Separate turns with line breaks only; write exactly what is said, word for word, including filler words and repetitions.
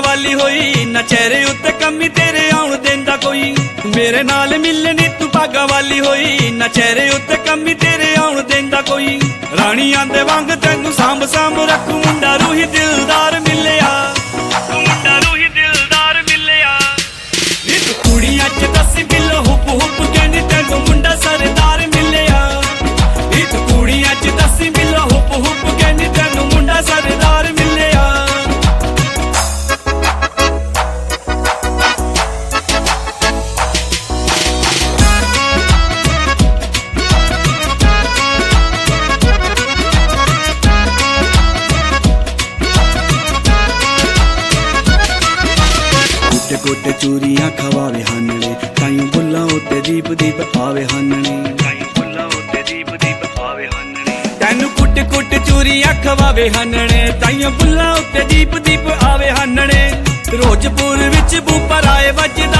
वाली होई ना चेहरे उत्ते कमी तेरे आउण देंदा कोई। मेरे नाल मिलनी तू भागा वाली होई ना चेहरे उत्ते कमी तेरे आउण देंदा कोई। राणियां दे वांग तैनू सांभ सांभ रखूं मुंडा रूही दिलदार मिलिया, मुंडा रूही दिलदार मिलिया। नी तू कुड़ियां च दसी बिलो हुप हुप कहनी तैनू मुंडा सरदार मिलिया। नी तू कुड़ियां च दसी बिलो हुप हुप कहनी तैनू मुंडा सरदार मिलिया। गोटे चूरियां खवावे हानने ताइयों बुल्लां उत्ते दीप दीप आवे हानने, ताइयों बुल्लां उत्ते दीप दीप आवे हानने। तैनू कुट कुट चूरियां खवावे हानने ताइयों बुल्लां उत्ते दीप दीप आवे हानने। रोजपुर विच बूपर आए वजदा